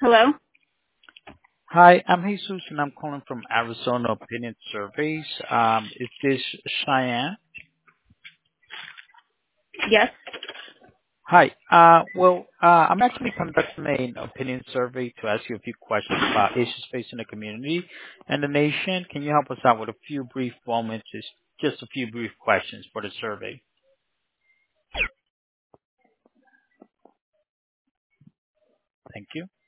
Hello? Hi, I'm Jesus, and I'm calling from Arizona Opinion Surveys. Is this Cheyenne? Yes. Hi. I'm actually conducting an opinion survey to ask you a few questions about issues facing the community and the nation. Can you help us out with a few brief moments, just a few brief questions for the survey? Thank you.